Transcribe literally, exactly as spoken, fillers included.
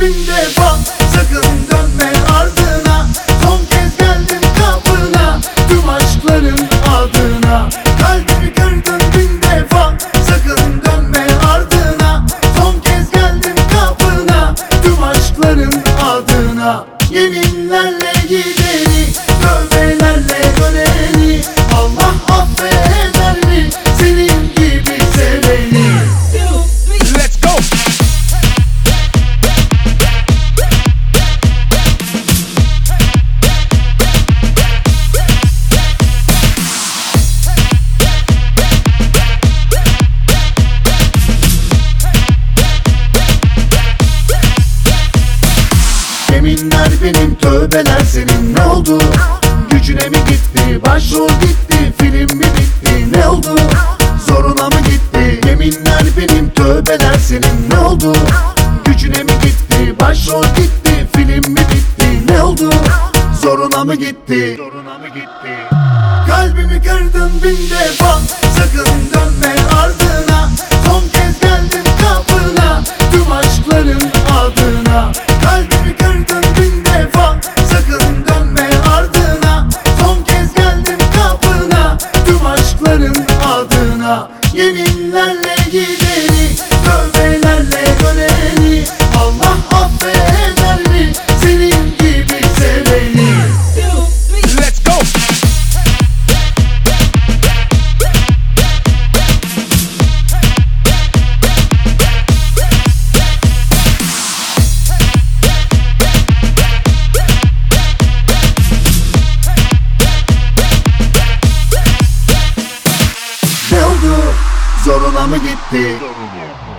bin defa, sakın dönme ardına. Son kez geldim kapına, tüm aşkların adına. Kalbimi kırdın bin defa, sakın dönme ardına. Son kez geldim kapına, tüm aşkların adına. Yeminlerle gideni, tövbelerle döneni, Allah affeder mi senin gibi seveni? Let's go. Yeminler benim, tövbeler senin. Ne oldu? Gücüne mi gitti? Başrol gitti, film mi bitti? Ne oldu? Zoruna mı gitti? Yeminler benim, tövbeler senin. Ne oldu? Gücüne mi gitti? Başrol gitti, film mi bitti? Ne oldu? Zoruna mı gitti? Zoruna mı gitti? Kalbimi kırdın bin defa, sakın dönme ardına. Son kez geldim kapına, tüm aşkların adına. Kalbimi kırdın bin defa, sakın dönme ardına. Son kez geldim kapına, tüm aşkların adına. Yeminlerle gideni, tövbelerle döneni, Allah affeder mi senin gibi seveni? Let's go. Ne oldu? Zoruna mı gitti?